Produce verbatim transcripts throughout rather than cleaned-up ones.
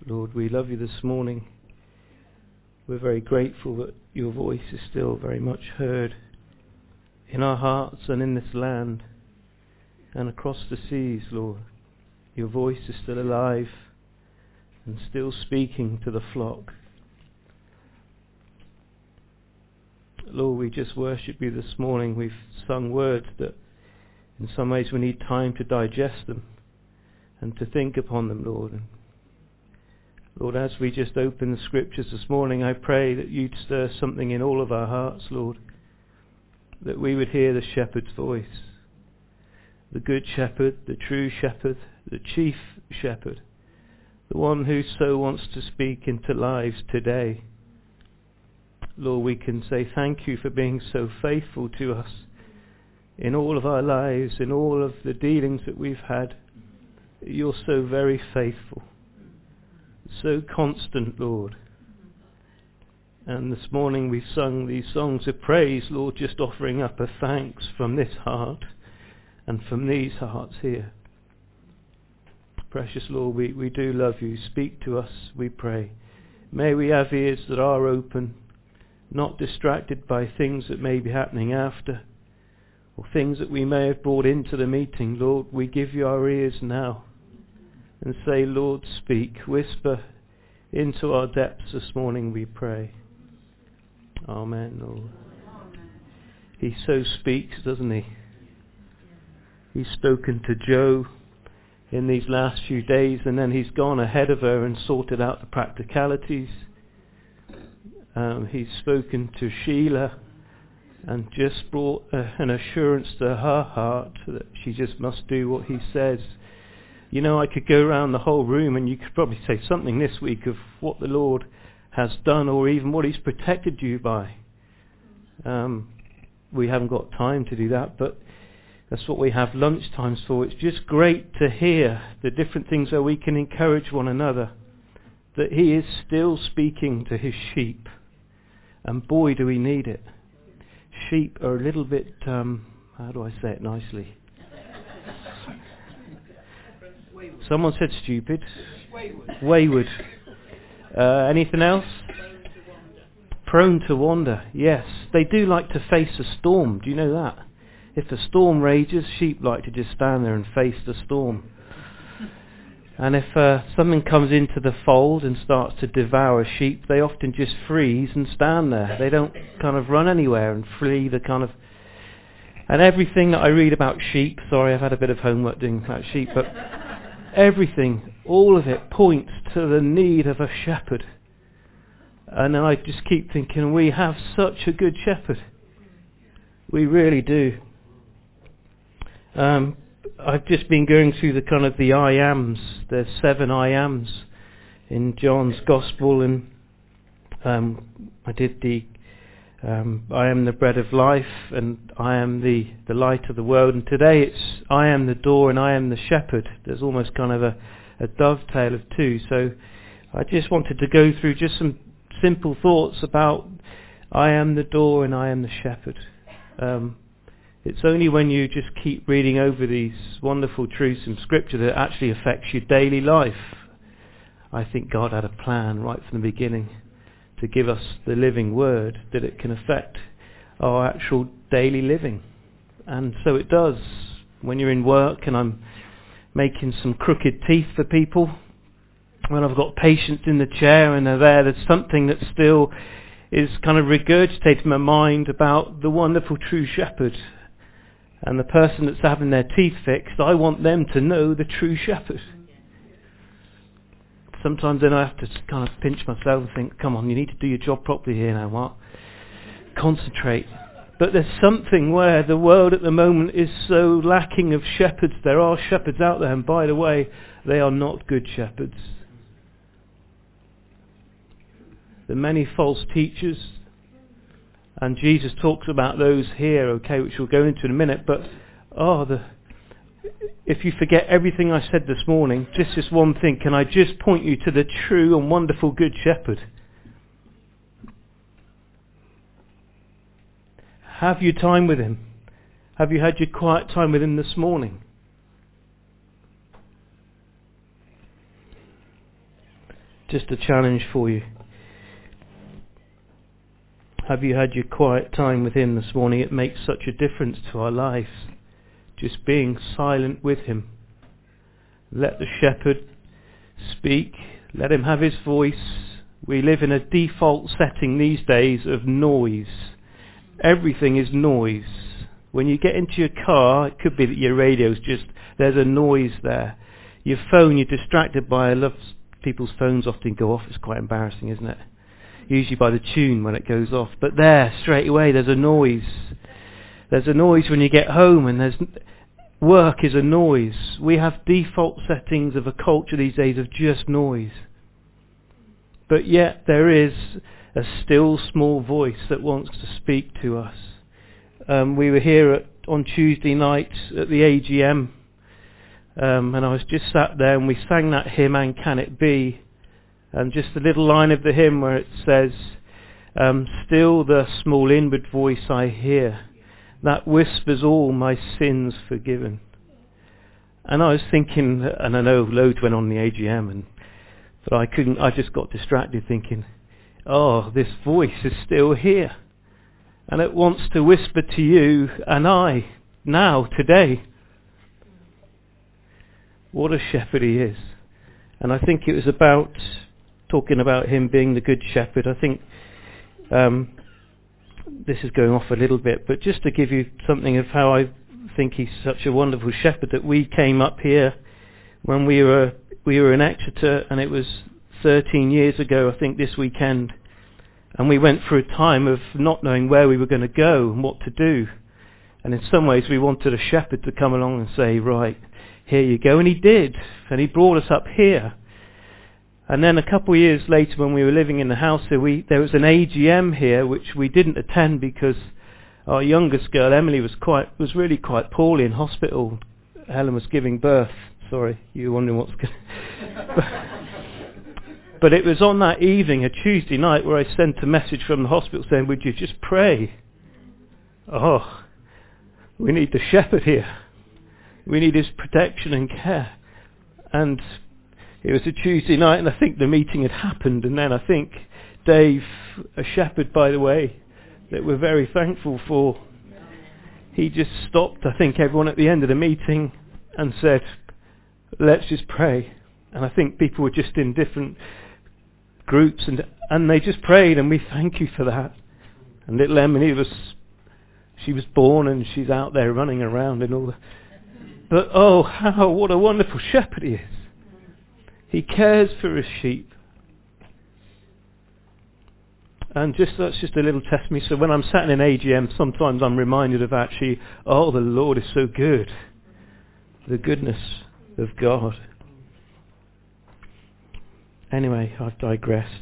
Lord, we love you this morning. We're very grateful that your voice is still very much heard in our hearts and in this land and across the seas, Lord. Your voice is still alive and still speaking to the flock. Lord, we just worship you this morning. We've sung words that in some ways we need time to digest them and to think upon them, Lord. And Lord, as we just open the scriptures this morning, I pray that you'd stir something in all of our hearts, Lord, that we would hear the shepherd's voice, the good shepherd, the true shepherd, the chief shepherd, the one who so wants to speak into lives today. Lord, we can say thank you for being so faithful to us in all of our lives, in all of the dealings that we've had. You're so very faithful, so constant, Lord. And this morning we sung these songs of praise, Lord, just offering up a thanks from this heart and from these hearts here. Precious Lord, we, we do love you. Speak to us, we pray. May we have ears that are open, not distracted by things that may be happening after, or things that we may have brought into the meeting. Lord, we give you our ears now and say, Lord, speak, whisper into our depths this morning, we pray. Amen, Lord. He so speaks, doesn't he? He's spoken to Jo in these last few days, and then he's gone ahead of her and sorted out the practicalities. Um, he's spoken to Sheila and just brought uh, an assurance to her heart that she just must do what he says. You know, I could go around the whole room and you could probably say something this week of what the Lord has done or even what he's protected you by. Um, we haven't got time to do that, but that's what we have lunch times for. It's just great to hear the different things that we can encourage one another, that he is still speaking to his sheep. And boy, do we need it. Sheep are a little bit, um, how do I say it nicely? Someone said stupid. Wayward. Wayward. Uh, anything else? Prone to wander. Yes. They do like to face a storm. Do you know that? If a storm rages, sheep like to just stand there and face the storm. And if uh, something comes into the fold and starts to devour sheep, they often just freeze and stand there. They don't kind of run anywhere and flee the kind of... And everything that I read about sheep, sorry, I've had a bit of homework doing about sheep, but everything, all of it points to the need of a shepherd. And I just keep thinking, we have such a good shepherd. We really do. Um, I've just been going through the kind of the I ams. There's seven I ams in John's Gospel, and um, I did the um, I am the bread of life, and I am the, the light of the world. And today it's I am the door and I am the shepherd. There's almost kind of a, a dovetail of two. So I just wanted to go through just some simple thoughts about I am the door and I am the shepherd. Um, It's only when you just keep reading over these wonderful truths in Scripture that it actually affects your daily life. I think God had a plan right from the beginning to give us the living word that it can affect our actual daily living. And so it does. When you're in work and I'm making some crooked teeth for people, when I've got patients in the chair and they're there, there's something that still is kind of regurgitating in my mind about the wonderful true shepherd. And the person that's having their teeth fixed, I want them to know the true shepherd. Sometimes then I have to kind of pinch myself and think, come on, you need to do your job properly here now, Mark. Concentrate. But there's something where the world at the moment is so lacking of shepherds. There are shepherds out there, and by the way, they are not good shepherds. The many false teachers, and Jesus talks about those here, okay, which we'll go into in a minute, but oh, the if you forget everything I said this morning, just this one thing, can I just point you to the true and wonderful good shepherd? Have you time with him? Have you had your quiet time with him this morning? just a challenge for you. Have you had your quiet time with him this morning? It makes such a difference to our lives. Just being silent with him. Let the shepherd speak. Let him have his voice. We live in a default setting these days of noise. Everything is noise. When you get into your car, it could be that your radio's just, there's a noise there. Your phone, you're distracted by, I love people's phones often go off. It's quite embarrassing, isn't it? Usually by the tune when it goes off. But there, straight away, there's a noise. There's a noise when you get home, and there's work is a noise. We have default settings of a culture these days of just noise. But yet there is a still small voice that wants to speak to us. Um, we were here at, on Tuesday night at the A G M, um, and I was just sat there and we sang that hymn, And Can It Be? And just a little line of the hymn where it says, um, still the small inward voice I hear, that whispers all my sins forgiven. And I was thinking, and I know loads went on in the A G M, and but I couldn't, I just got distracted thinking, oh, this voice is still here. And it wants to whisper to you and I, now, today. What a shepherd he is. And I think it was about, talking about him being the good shepherd, I think um, this is going off a little bit, but just to give you something of how I think he's such a wonderful shepherd, that we came up here when we were we were in Exeter, and it was thirteen years ago, I think, this weekend, and we went through a time of not knowing where we were going to go and what to do, and in some ways we wanted a shepherd to come along and say, right, here you go, and he did, and he brought us up here. And then a couple of years later, when we were living in the house here, we, there was an A G M here which we didn't attend because our youngest girl, Emily, was quite was really quite poorly in hospital. Helen was giving birth. Sorry, you were wondering what's going to... But it was on that evening, a Tuesday night, where I sent a message from the hospital saying, would you just pray? Oh, we need the shepherd here. We need his protection and care. And it was a Tuesday night, and I think the meeting had happened, and then I think Dave, a shepherd, by the way, that we're very thankful for, he just stopped, I think, everyone at the end of the meeting and said, let's just pray. And I think people were just in different groups, and and they just prayed, and we thank you for that. And little Emily was, she was born, and she's out there running around and all that. But oh, how, what a wonderful shepherd he is. He cares for his sheep. And just that's just a little testimony. So when I'm sat in an A G M, sometimes I'm reminded of actually, oh, the Lord is so good. The goodness of God. Anyway, I've digressed.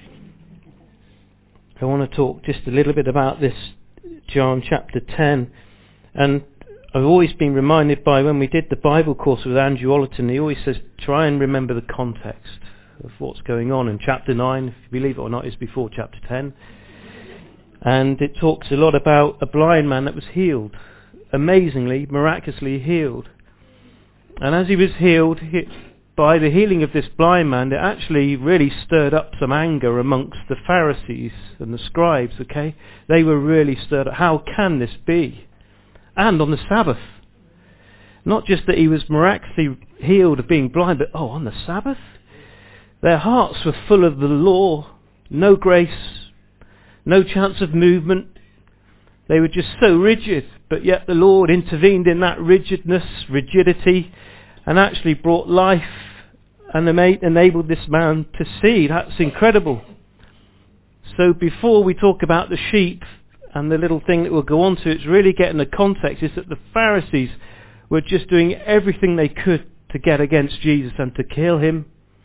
I want to talk just a little bit about this John chapter ten. And I've always been reminded by when we did the Bible course with Andrew Ollerton, he always says, try and remember the context of what's going on. In chapter nine, if you believe it or not, is before chapter ten. And it talks a lot about a blind man that was healed. Amazingly, miraculously healed. And as he was healed, he, by the healing of this blind man, it actually really stirred up some anger amongst the Pharisees and the scribes, okay? They were really stirred up. How can this be? And on the Sabbath. Not just that he was miraculously healed of being blind, but oh, on the Sabbath? Their hearts were full of the law, no grace, no chance of movement. They were just so rigid, but yet the Lord intervened in that rigidness, rigidity, and actually brought life and enabled this man to see. That's incredible. So before we talk about the sheep and the little thing that we'll go on to, it's really getting the context, is that the Pharisees were just doing everything they could to get against Jesus and to kill him.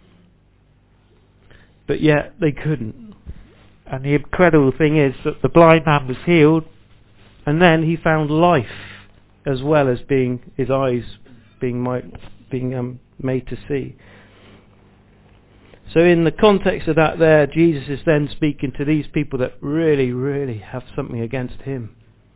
But yet they couldn't. And the incredible thing is that the blind man was healed, and then he found life as well as being his eyes being might, being um, made to see. So in the context of that there, Jesus is then speaking to these people that really, really have something against him.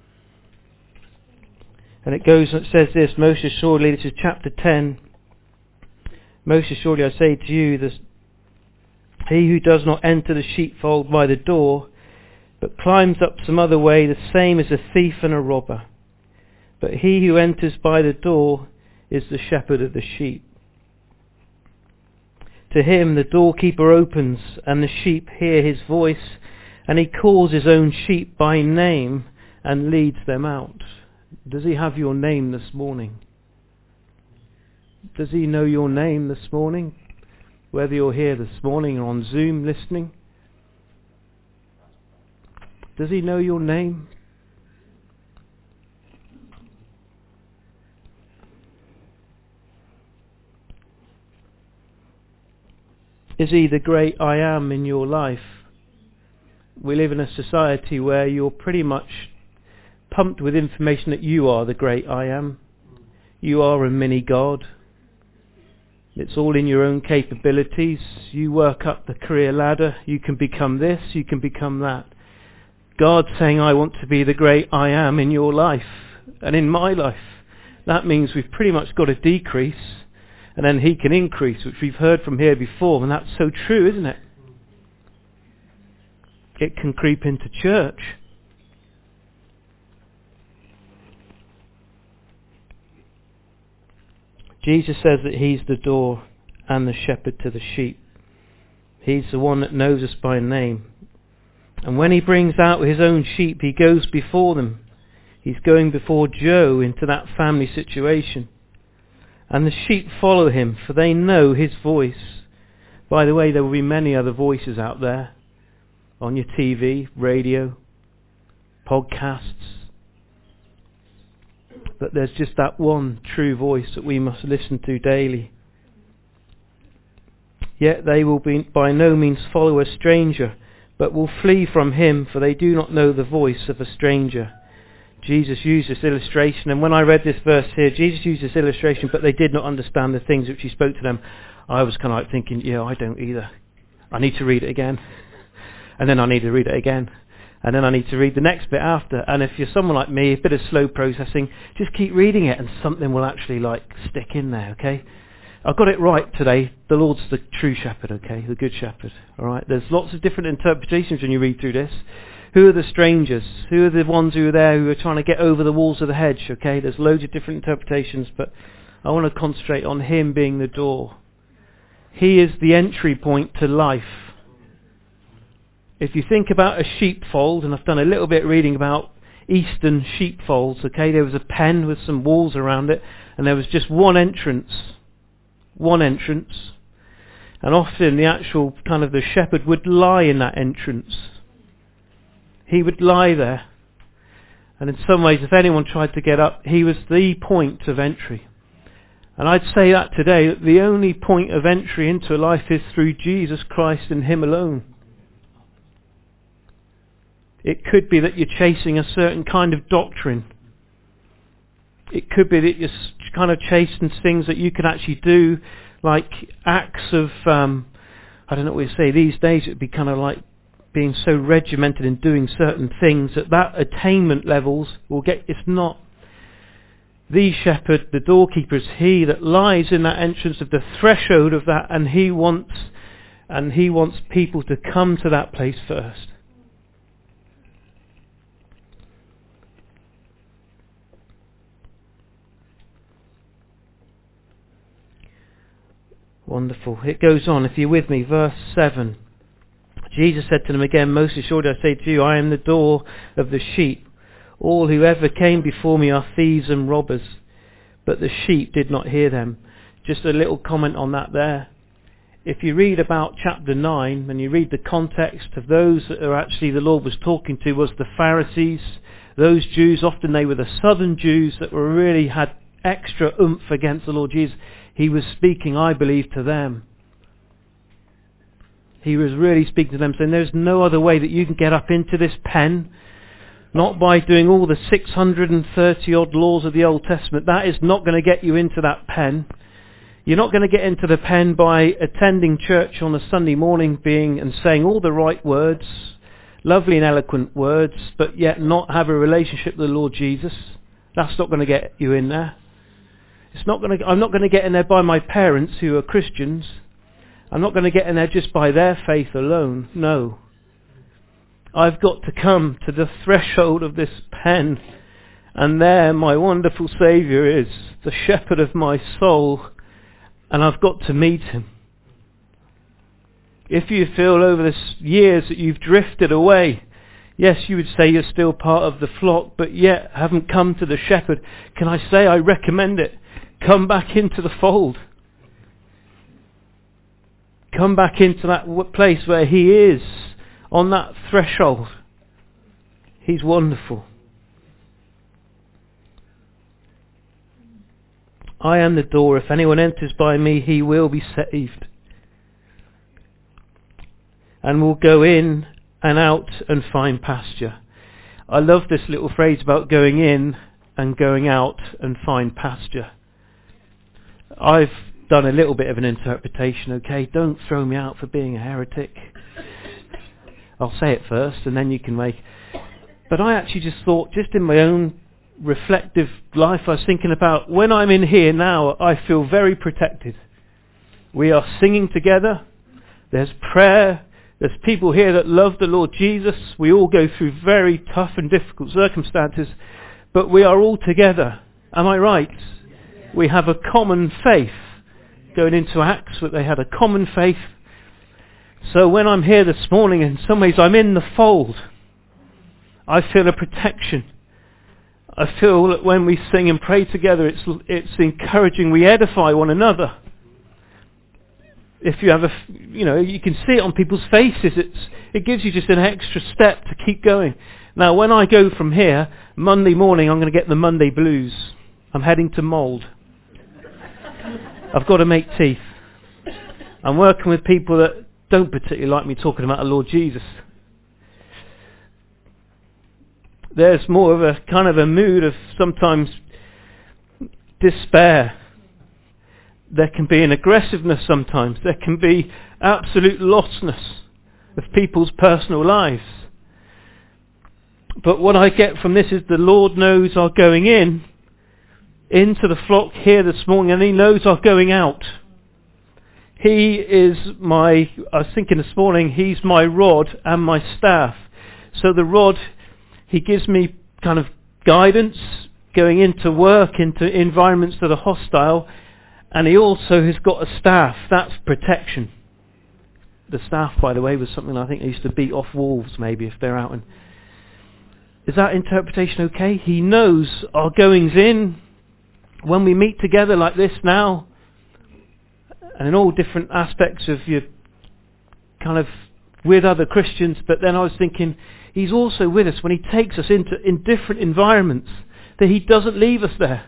And it goes, it says this, most assuredly, this is chapter ten, most assuredly I say to you, this, He who does not enter the sheepfold by the door, but climbs up some other way, the same is a thief and a robber. But he who enters by the door is the shepherd of the sheep. To him the doorkeeper opens, and the sheep hear his voice, and he calls his own sheep by name and leads them out. Does he have your name this morning? Does he know your name this morning? Whether you're here this morning or on Zoom listening. Does he know your name? Is he the great I am in your life? We live in a society where you're pretty much pumped with information that you are the great I am. You are a mini God. It's all in your own capabilities. You work up the career ladder. You can become this, you can become that. God's saying, I want to be the great I am in your life and in my life. That means we've pretty much got to decrease and then he can increase, which we've heard from here before, and that's so true, isn't it? It can creep into church. Jesus says that he's the door and the shepherd to the sheep. He's the one that knows us by name. And when he brings out his own sheep, he goes before them. He's going before Joe into that family situation. And the sheep follow him, for they know his voice. By the way, there will be many other voices out there. On your T V, radio, podcasts. But there's just that one true voice that we must listen to daily. Yet they will be by no means follow a stranger, but will flee from him, for they do not know the voice of a stranger. Jesus used this illustration, and when I read this verse here, Jesus used this illustration, but they did not understand the things which he spoke to them. I was kind of like thinking, yeah, I don't either. I need to read it again. And then I need to read it again. And then I need to read the next bit after. And if you're someone like me, a bit of slow processing, just keep reading it and something will actually like stick in there, okay? I got it right today. The Lord's the true shepherd, okay? The good shepherd, all right? There's lots of different interpretations when you read through this. Who are the strangers? Who are the ones who are there who are trying to get over the walls of the hedge, okay? There's loads of different interpretations, but I want to concentrate on him being the door. He is the entry point to life. If you think about a sheepfold, and I've done a little bit reading about eastern sheepfolds, okay, there was a pen with some walls around it, and there was just one entrance. One entrance. And often the actual kind of the shepherd would lie in that entrance. He would lie there. And in some ways, if anyone tried to get up, he was the point of entry. And I'd say that today, that the only point of entry into life is through Jesus Christ and him alone. It could be that you're chasing a certain kind of doctrine. It could be that you're kind of chasing things that you can actually do, like acts of, um, I don't know what you say, these days it would be kind of like being so regimented in doing certain things that that attainment levels will get, it's not. The shepherd, the doorkeeper, is he that lies in that entrance of the threshold of that, and he wants, and he wants people to come to that place first. Wonderful. It goes on, if you're with me, verse seven. Jesus said to them again, most assuredly I say to you, I am the door of the sheep. All who ever came before me are thieves and robbers, but the sheep did not hear them. Just a little comment on that there. If you read about chapter nine, and you read the context of those that are actually the Lord was talking to was the Pharisees. Those Jews, often they were the southern Jews that were really had extra oomph against the Lord Jesus. He was speaking, I believe, to them. He was really speaking to them, saying there's no other way that you can get up into this pen, not by doing all the six hundred thirty odd laws of the Old Testament. That is not going to get you into that pen. You're not going to get into the pen by attending church on a Sunday morning being and saying all the right words, lovely and eloquent words, but yet not have a relationship with the Lord Jesus. That's not going to get you in there. It's not going to, I'm not going to get in there by my parents who are Christians. I'm not going to get in there just by their faith alone. No. I've got to come to the threshold of this pen, and there my wonderful Saviour is, the shepherd of my soul, and I've got to meet him. If you feel over the years that you've drifted away, yes, you would say you're still part of the flock, but yet haven't come to the shepherd, can I say I recommend it? Come back into the fold. Come back into that place where he is, on that threshold. He's wonderful. I am the door. If anyone enters by me, he will be saved, and will go in and out and find pasture. I love this little phrase about going in and going out and find pasture. I've done a little bit of an interpretation, okay? Don't throw me out for being a heretic. I'll say it first and then you can make... But I actually just thought, just in my own reflective life, I was thinking about when I'm in here now, I feel very protected. We are singing together. There's prayer. There's people here that love the Lord Jesus. We all go through very tough and difficult circumstances, but we are all together. Am I right? We have a common faith. Going into Acts, but they had a common faith. So when I'm here this morning, in some ways I'm in the fold. I feel a protection. I feel that when we sing and pray together, it's it's encouraging. We edify one another. If you have a, you know, you can see it on people's faces. It's it gives you just an extra step to keep going. Now, when I go from here, Monday morning, I'm going to get the Monday blues. I'm heading to Mould. I've got to make teeth. I'm working with people that don't particularly like me talking about the Lord Jesus. There's more of a kind of a mood of sometimes despair. There can be an aggressiveness sometimes. There can be absolute lostness of people's personal lives. But what I get from this is the Lord knows our going in into the flock here this morning, and he knows our going out. He is my, I was thinking this morning, he's my rod and my staff. So the rod, he gives me kind of guidance going into work, into environments that are hostile, and he also has got a staff. That's protection. The staff, by the way, was something I think they used to beat off wolves maybe if they're out. And is that interpretation okay? He knows our goings in. When we meet together like this now, and in all different aspects of your kind of with other Christians, but then I was thinking, he's also with us when he takes us into in different environments, that he doesn't leave us there.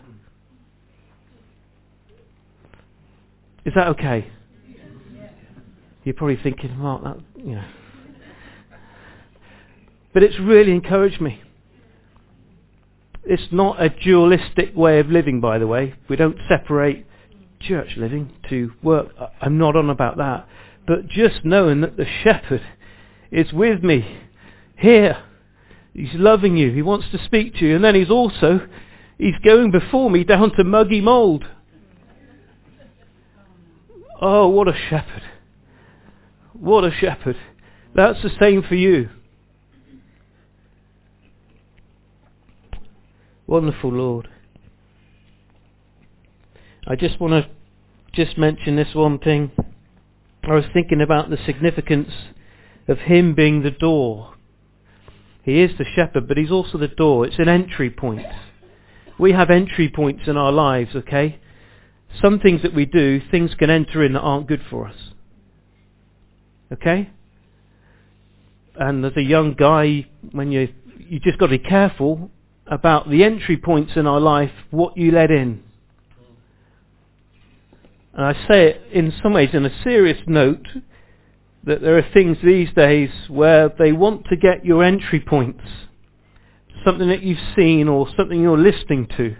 Is that okay? You're probably thinking, Mark, that, you know. But it's really encouraged me. It's not a dualistic way of living, by the way. We don't separate church living to work. I'm not on about that. But just knowing that the shepherd is with me here. He's loving you. He wants to speak to you. And then he's also, he's going before me down to Muggy Mould. Oh, what a shepherd. What a shepherd. That's the same for you. Wonderful Lord. I just want to just mention this one thing. I was thinking about the significance of him being the door. He is the shepherd, but he's also the door. It's an entry point. We have entry points in our lives, okay? Some things that we do, things can enter in that aren't good for us. Okay? And as a young guy, when you you just got to be careful about the entry points in our life, what you let in. And I say it in some ways in a serious note, that there are things these days where they want to get your entry points, something that you've seen or something you're listening to.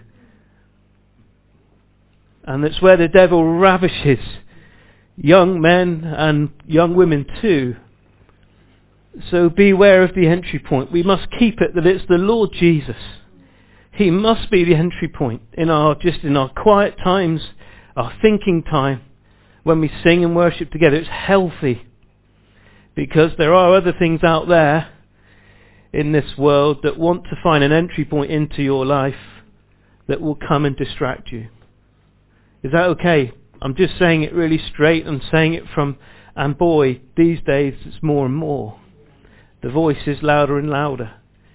And that's where the devil ravishes young men and young women too. So beware of the entry point. We must keep it that it's the Lord Jesus. He must be the entry point in our just in our quiet times, our thinking time, when we sing and worship together. It's healthy, because there are other things out there in this world that want to find an entry point into your life that will come and distract you. Is that okay? I'm just saying it really straight. I'm saying it from, and boy, these days it's more and more. The voice is louder and louder.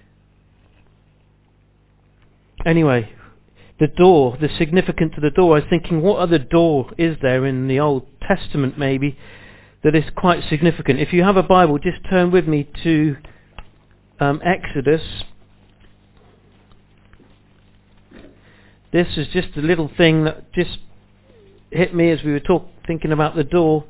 Anyway, the door, the significance of the door. I was thinking, what other door is there in the Old Testament maybe that is quite significant? If you have a Bible, just turn with me to um, Exodus. This is just a little thing that just hit me as we were talk, thinking about the door.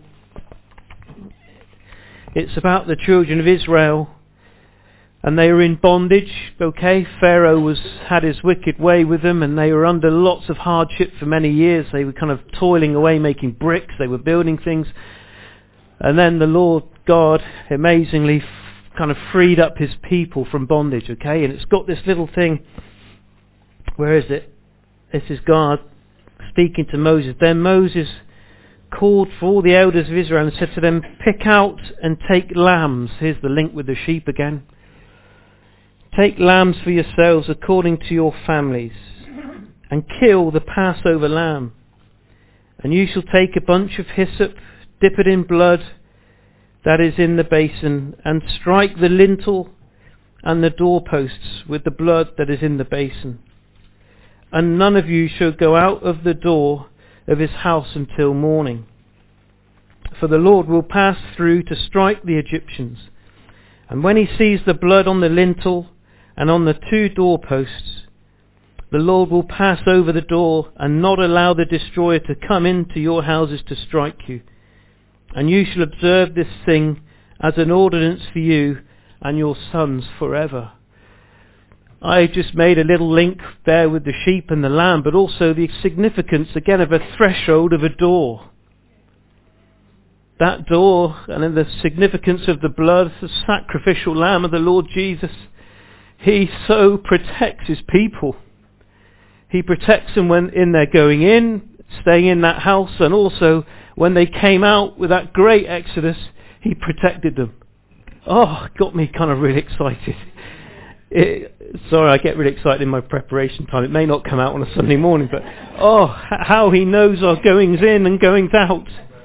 It's about the children of Israel, and they were in bondage. Okay, Pharaoh was had his wicked way with them, and they were under lots of hardship for many years. They were kind of toiling away, making bricks. They were building things, and then the Lord God amazingly f- kind of freed up His people from bondage. Okay, and it's got this little thing. Where is it? This is God speaking to Moses. Then Moses called for all the elders of Israel and said to them, pick out and take lambs. Here's the link with the sheep again. Take lambs for yourselves according to your families, and kill the Passover lamb. And you shall take a bunch of hyssop, dip it in blood that is in the basin, and strike the lintel and the doorposts with the blood that is in the basin. And none of you shall go out of the door of his house until morning. For the Lord will pass through to strike the Egyptians. And when he sees the blood on the lintel and on the two doorposts, the Lord will pass over the door and not allow the destroyer to come into your houses to strike you. And you shall observe this thing as an ordinance for you and your sons forever. I just made a little link there with the sheep and the lamb, but also the significance again of a threshold of a door. That door, and then the significance of the blood, the sacrificial lamb of the Lord Jesus. He so protects his people. He protects them when in their going in, staying in that house, and also when they came out with that great exodus, he protected them. Oh, it got me kind of really excited. It, sorry, I get really excited in my preparation time. It may not come out on a Sunday morning, but oh, how he knows our goings in and goings out.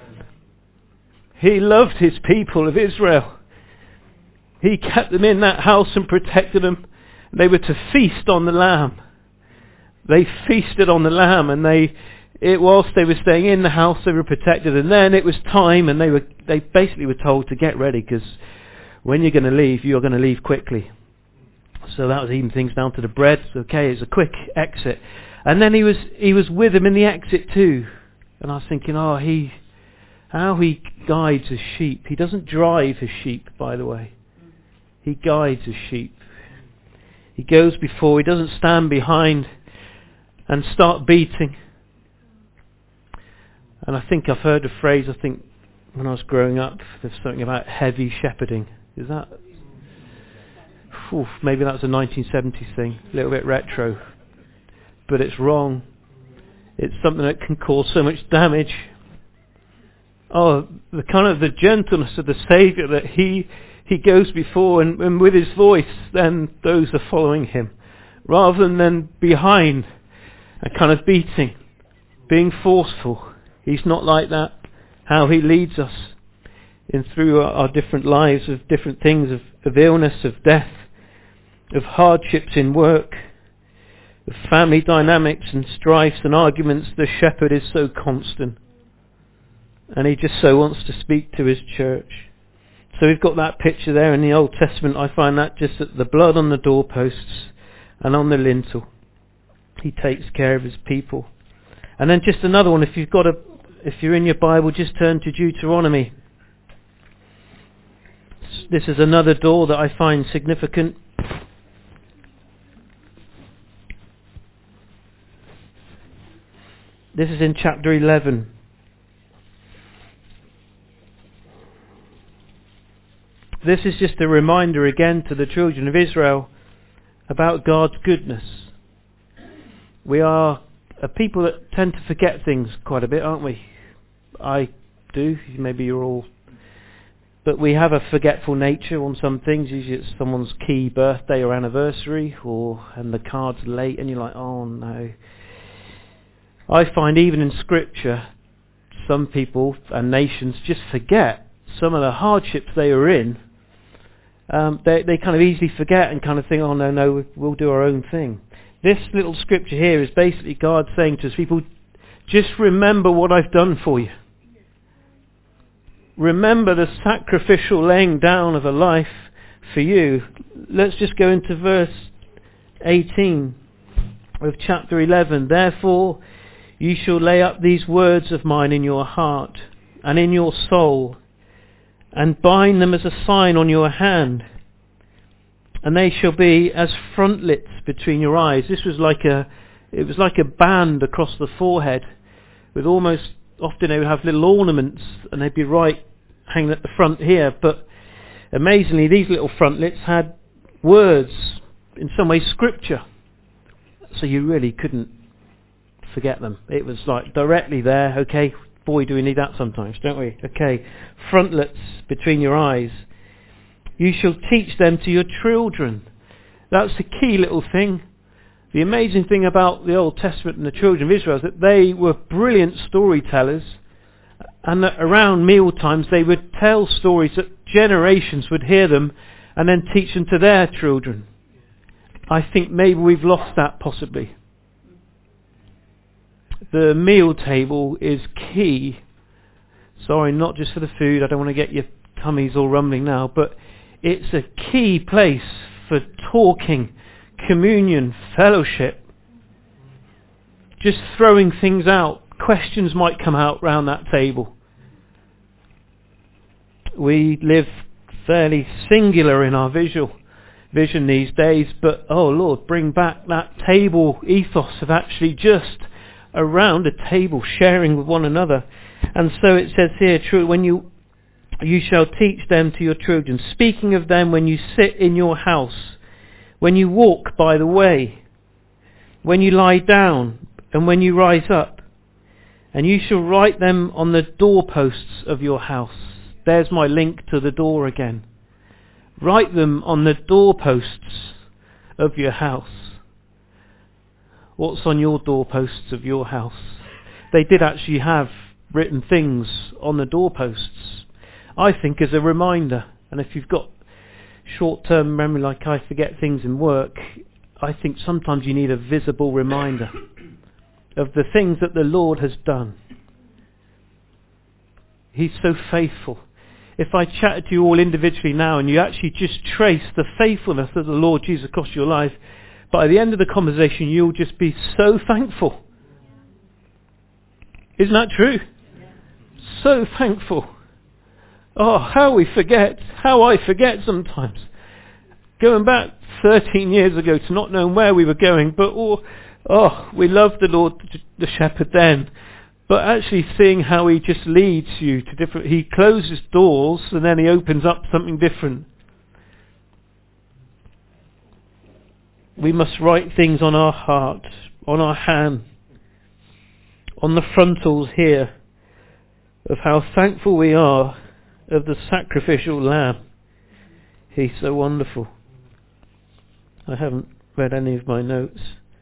He loved his people of Israel. He kept them in that house and protected them. They were to feast on the lamb. They feasted on the lamb, and they, it whilst they were staying in the house, they were protected. And then it was time, and they were, they basically were told to get ready, because when you're going to leave, you're going to leave quickly. So that was even things down to the bread. Okay, it's a quick exit. And then he was he was with him in the exit too. And I was thinking, oh, he, how he guides his sheep. He doesn't drive his sheep, by the way. He guides his sheep. He goes before. He doesn't stand behind and start beating. And I think I've heard a phrase, I think when I was growing up, there's something about heavy shepherding. Is that... Oof, maybe that's a nineteen seventies thing, a little bit retro, but it's wrong. It's something that can cause so much damage. Oh, the kind of the gentleness of the Saviour, that he he goes before, and, and with his voice, then those are following him, rather than then behind and kind of beating, being forceful. He's not like that. How he leads us in through our, our different lives of different things, of, of illness, of death, of hardships in work, of family dynamics and strifes and arguments. The shepherd is so constant, and he just so wants to speak to his church. So we've got that picture there in the Old Testament. I find that just at the blood on the doorposts and on the lintel. He takes care of his people. And then just another one, if you've got a, if you're in your Bible, just turn to Deuteronomy. This is another door that I find significant. This is in chapter eleven. This is just a reminder again to the children of Israel about God's goodness. We are a people that tend to forget things quite a bit, aren't we? I do. Maybe you're all... But we have a forgetful nature on some things. Usually it's someone's key birthday or anniversary, or and the card's late and you're like, oh no. I find even in Scripture, some people and nations just forget some of the hardships they were in. Um, they, they kind of easily forget and kind of think, oh no, no, we'll do our own thing. This little scripture here is basically God saying to us, people, just remember what I've done for you. Remember the sacrificial laying down of a life for you. Let's just go into verse eighteen of chapter eleven. Therefore, you shall lay up these words of mine in your heart and in your soul, and bind them as a sign on your hand, and they shall be as frontlets between your eyes. This was like a, it was like a band across the forehead, with almost, often they would have little ornaments, and they'd be right hanging at the front here. But amazingly, these little frontlets had words, in some way scripture, so you really couldn't forget them. It was like directly there. Okay, boy, do we need that sometimes, don't we? Okay, frontlets between your eyes. You shall teach them to your children. That's the key little thing. The amazing thing about the Old Testament and the children of Israel is that they were brilliant storytellers, and that around meal times they would tell stories that generations would hear them and then teach them to their children. I think maybe we've lost that possibly. The meal table is key. Sorry, not just for the food. I don't want to get your tummies all rumbling now, but it's a key place for talking, communion, fellowship. Just throwing things out. Questions might come out round that table. We live fairly singular in our visual vision these days, but oh Lord, bring back that table ethos of actually just around a table sharing with one another. And so it says here, true, when you you shall teach them to your children, speaking of them when you sit in your house, when you walk by the way, when you lie down, and when you rise up. And you shall write them on the doorposts of your house. There's my link to the door again. Write them on the doorposts of your house. What's on your doorposts of your house? They did actually have written things on the doorposts, I think, as a reminder. And if you've got short-term memory like I forget things in work, I think sometimes you need a visible reminder of the things that the Lord has done. He's so faithful. If I chatted to you all individually now and you actually just trace the faithfulness of the Lord Jesus across your life, by the end of the conversation you'll just be so thankful. Isn't that true? So thankful. Oh, how we forget, how I forget sometimes. Going back thirteen years ago to not knowing where we were going, but oh, oh we loved the Lord, the shepherd then. But actually seeing how he just leads you to different... He closes doors and then he opens up something different. We must write things on our heart, on our hand, on the frontals here, of how thankful we are of the sacrificial lamb. He's so wonderful. I haven't read any of my notes.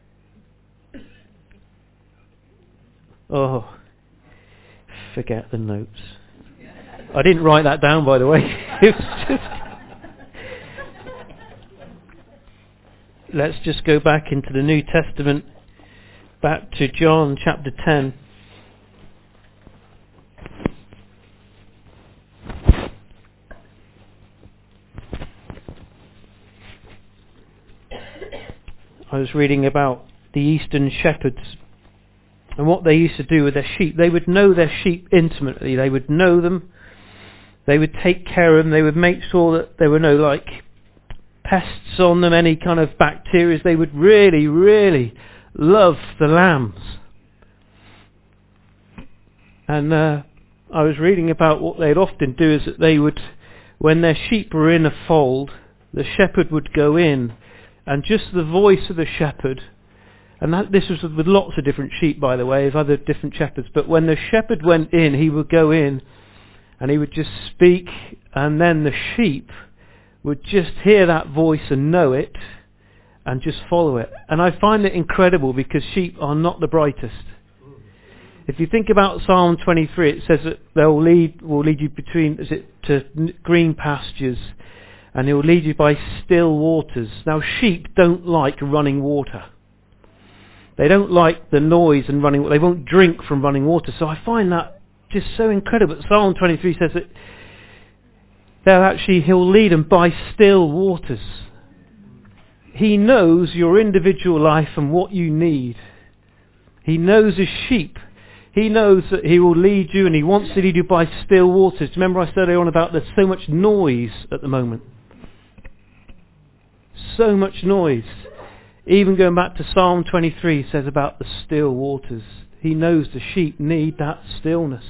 Oh, forget the notes. I didn't write that down, by the way. It was just... Let's just go back into the New Testament, back to John chapter ten. I was reading about the Eastern shepherds and what they used to do with their sheep. They would know their sheep intimately. They would know them. They would take care of them. They would make sure that there were no like pests on them, any kind of bacteria. They would really, really love the lambs. And uh, I was reading about what they'd often do is that they would, when their sheep were in a fold, the shepherd would go in, and just the voice of the shepherd. And that, this was with lots of different sheep, by the way, of other different shepherds. But when the shepherd went in, he would go in, And he would just speak, and then the sheep would just hear that voice and know it and just follow it. And I find it incredible because sheep are not the brightest. If you think about Psalm twenty-three, it says that they'll lead, will lead you between, is it to green pastures, and he'll lead you by still waters. Now sheep don't like running water. They don't like the noise and running. They won't drink from running water. So I find that just so incredible. Psalm twenty-three says that they'll actually, he'll lead them by still waters. He knows your individual life and what you need. He knows his sheep. He knows that he will lead you, and he wants to lead you by still waters. Remember I said earlier on about there's so much noise at the moment. So much noise. Even going back to Psalm twenty-three, it says about the still waters. He knows the sheep need that stillness.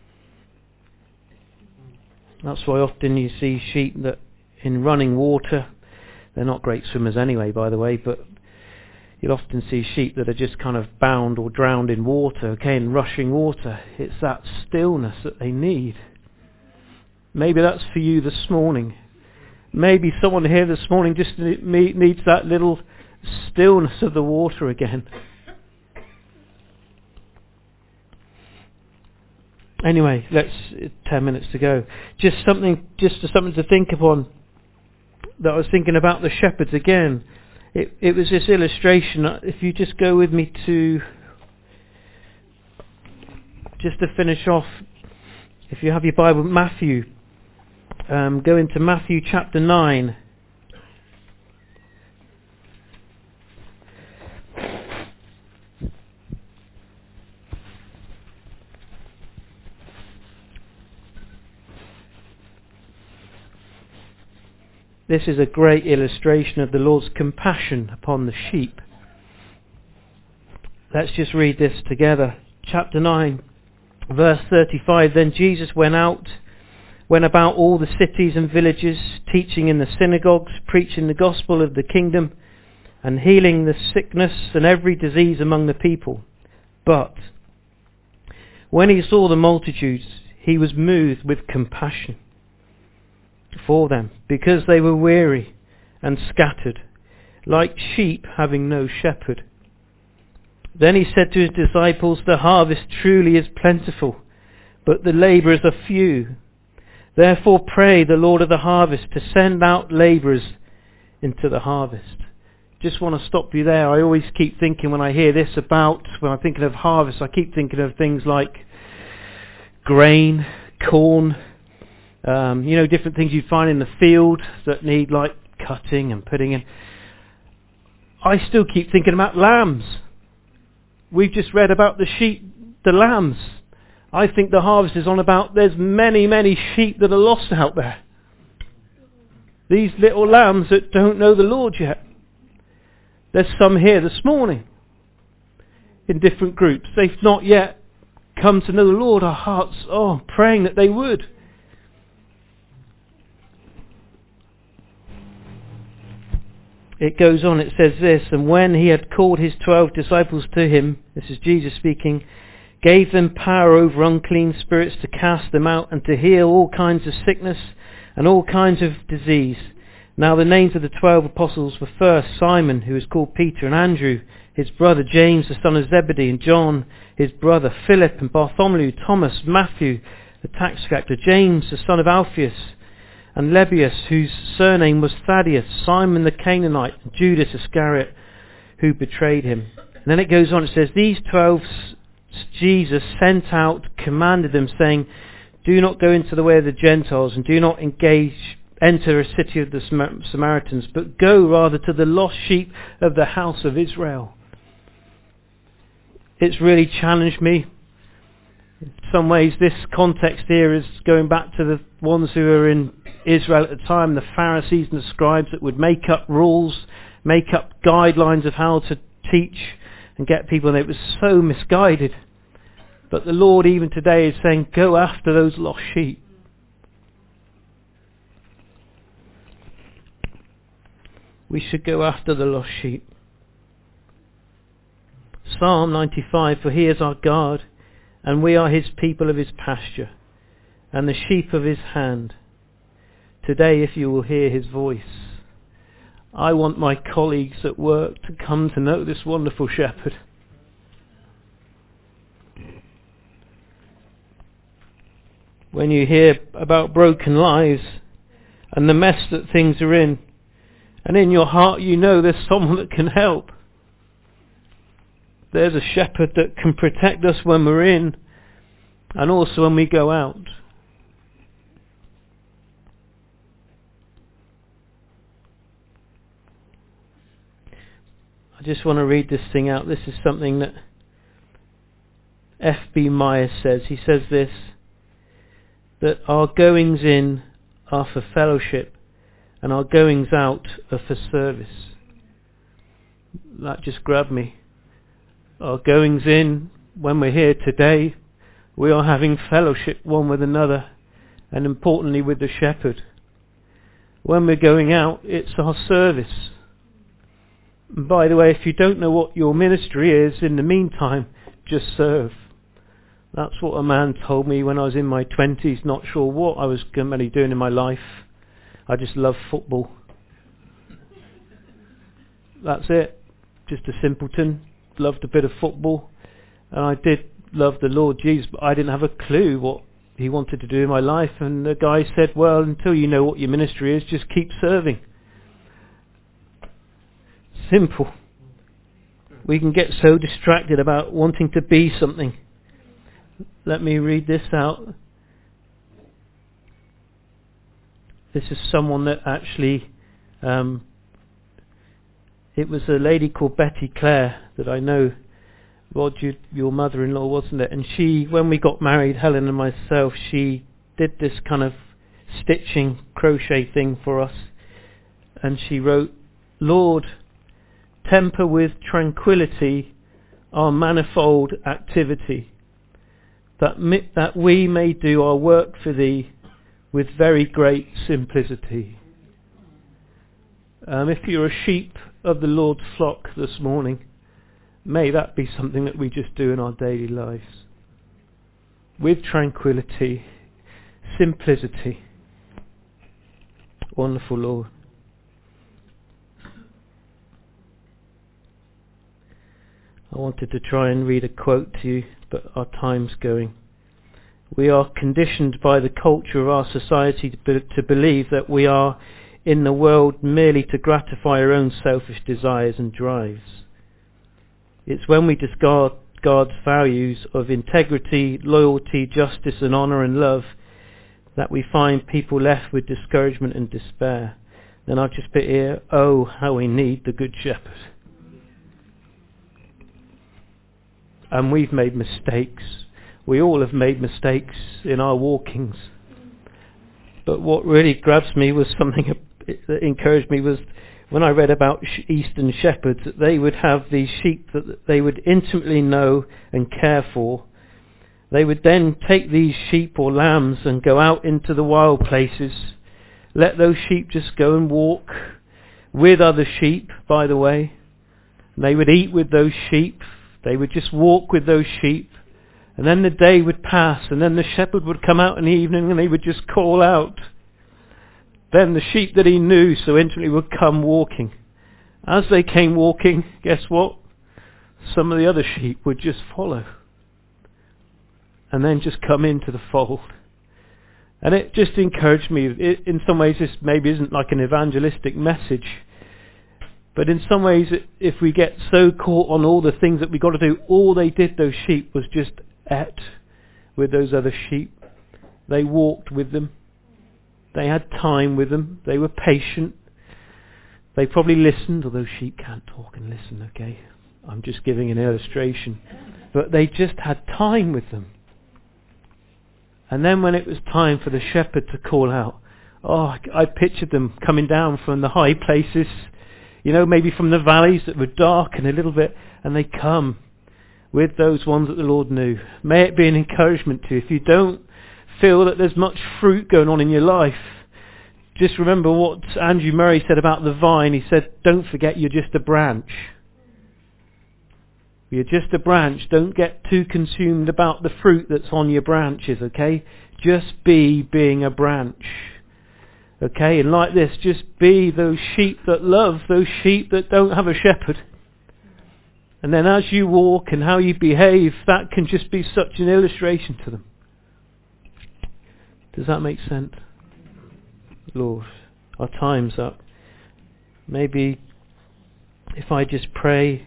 That's why often you see sheep that in running water, they're not great swimmers anyway, by the way, but you'll often see sheep that are just kind of bound or drowned in water, okay, in rushing water. It's that stillness that they need. Maybe that's for you this morning. Maybe someone here this morning just needs that little stillness of the water again. Anyway, let's ten minutes to go. Just something, just something to think upon. That I was thinking about the shepherds again. It, it was this illustration. If you just go with me to, just to finish off, if you have your Bible, Matthew, um, go into Matthew chapter nine. This is a great illustration of the Lord's compassion upon the sheep. Let's just read this together. Chapter nine, verse thirty-five. Then Jesus went out, went about all the cities and villages, teaching in the synagogues, preaching the gospel of the kingdom, and healing the sickness and every disease among the people. But when he saw the multitudes, he was moved with compassion for them, because they were weary and scattered, like sheep having no shepherd. Then he said to his disciples, the harvest truly is plentiful, but the labourers are few. Therefore pray the Lord of the harvest to send out labourers into the harvest. Just want to stop you there. I always keep thinking when I hear this about, when I'm thinking of harvest, I keep thinking of things like grain, corn, Um, you know, different things you'd find in the field that need like cutting and putting in. I still keep thinking about lambs. We've just read about the sheep, the lambs. I think the harvest is on about there's many, many sheep that are lost out there. These little lambs that don't know the Lord yet. There's some here this morning in different groups. They've not yet come to know the Lord. Our hearts are praying that they would. It goes on, it says this, and when he had called his twelve disciples to him, this is Jesus speaking, gave them power over unclean spirits to cast them out and to heal all kinds of sickness and all kinds of disease. Now the names of the twelve apostles were first Simon, who is called Peter, and Andrew, his brother, James the son of Zebedee, and John, his brother, Philip, and Bartholomew, Thomas, Matthew, the tax collector, James the son of Alphaeus, and Lebbaeus, whose surname was Thaddeus, Simon the Canaanite, and Judas Iscariot, who betrayed him. And then it goes on, it says, these twelve Jesus sent out, commanded them, saying, do not go into the way of the Gentiles, and do not engage, enter a city of the Samaritans, but go rather to the lost sheep of the house of Israel. It's really challenged me. In some ways, this context here is going back to the ones who were in Israel at the time, the Pharisees and the scribes that would make up rules, make up guidelines of how to teach and get people, and it was so misguided. But the Lord even today is saying, go after those lost sheep. We should go after the lost sheep. Psalm ninety-five, for he is our God, and we are his people of his pasture, and the sheep of his hand. Today, if you will hear his voice, I want my colleagues at work to come to know this wonderful shepherd. When you hear about broken lives and the mess that things are in, and in your heart you know there's someone that can help. There's a shepherd that can protect us when we're in and also when we go out. I just want to read this thing out. This is something that F B Myers says. He says this, that our goings in are for fellowship and our goings out are for service. That just grabbed me. Our goings in, when we're here today, we are having fellowship one with another, and importantly with the shepherd. When we're going out, it's our service. And by the way, if you don't know what your ministry is, in the meantime, just serve. That's what a man told me when I was in my twenties, not sure what I was going to be doing in my life. I just love football. That's it. Just a simpleton. Loved a bit of football. And I did love the Lord Jesus, but I didn't have a clue what he wanted to do in my life. And the guy said, well, until you know what your ministry is, just keep serving. Simple. We can get so distracted about wanting to be something. Let me read this out. This is someone that actually, um, it was a lady called Betty Clare that I know. Rod, you, your mother-in-law, wasn't it? And she, when we got married, Helen and myself, she did this kind of stitching crochet thing for us. And she wrote, Lord, temper with tranquility our manifold activity, that, mi- that we may do our work for thee with very great simplicity. Um, if you're a sheep of the Lord's flock this morning, may that be something that we just do in our daily lives. With tranquility, simplicity. Wonderful Lord. I wanted to try and read a quote to you, but our time's going. We are conditioned by the culture of our society to, be, to believe that we are in the world merely to gratify our own selfish desires and drives. It's when we discard God's values of integrity, loyalty, justice and honour and love that we find people left with discouragement and despair. Then I'll just put here, oh, how we need the Good Shepherd. And we've made mistakes. We all have made mistakes in our walkings. But what really grabs me was something that encouraged me was when I read about Eastern shepherds, that they would have these sheep that they would intimately know and care for. They would then take these sheep or lambs and go out into the wild places. Let those sheep just go and walk with other sheep, by the way. They would eat with those sheep. They would just walk with those sheep. And then the day would pass, and then the shepherd would come out in the evening and they would just call out. Then the sheep that he knew so intimately would come walking. As they came walking, guess what? Some of the other sheep would just follow. And then just come into the fold. And it just encouraged me. It, in some ways this maybe isn't like an evangelistic message. But in some ways, if we get so caught on all the things that we got to do, all they did, those sheep, was just ate with those other sheep. They walked with them. They had time with them. They were patient. They probably listened, although sheep can't talk and listen, okay? I'm just giving an illustration. But they just had time with them. And then when it was time for the shepherd to call out, oh, I pictured them coming down from the high places, you know, maybe from the valleys that were dark and a little bit, and they come with those ones that the Lord knew. May it be an encouragement to you. If you don't feel that there's much fruit going on in your life, just remember what Andrew Murray said about the vine. He said, don't forget you're just a branch. You're just a branch. Don't get too consumed about the fruit that's on your branches, okay? Just be being a branch. Okay, and like this, just be those sheep that love, those sheep that don't have a shepherd. And then as you walk and how you behave, that can just be such an illustration to them. Does that make sense? Lord, our time's up. Maybe if I just pray,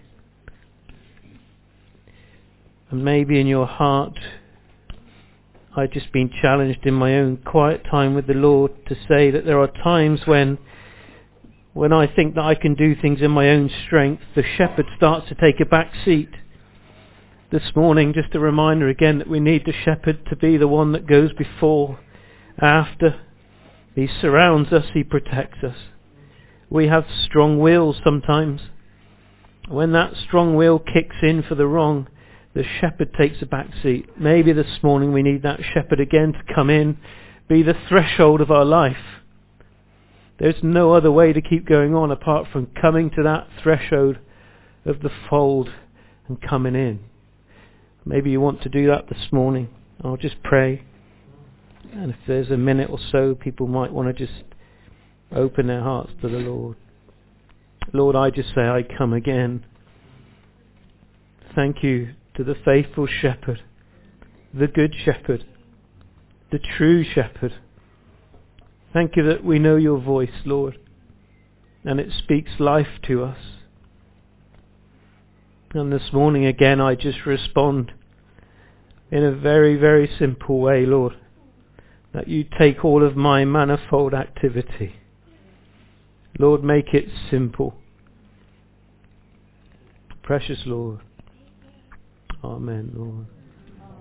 and maybe in your heart I've just been challenged in my own quiet time with the Lord to say that there are times when when I think that I can do things in my own strength, the shepherd starts to take a back seat. This morning, just a reminder again that we need the shepherd to be the one that goes before, after. He surrounds us, he protects us. We have strong wills sometimes. When that strong will kicks in for the wrong, the shepherd takes a back seat. Maybe this morning we need that shepherd again to come in, be the threshold of our life. There's no other way to keep going on apart from coming to that threshold of the fold and coming in. Maybe you want to do that this morning. I'll just pray. And if there's a minute or so, people might want to just open their hearts to the Lord. Lord, I just say I come again. Thank you to the faithful shepherd, the good shepherd, the true shepherd. Thank you that we know your voice, Lord, and it speaks life to us. And this morning again I just respond in a very, very simple way, Lord, that you take all of my manifold activity. Lord, make it simple. Precious Lord. Amen, Lord.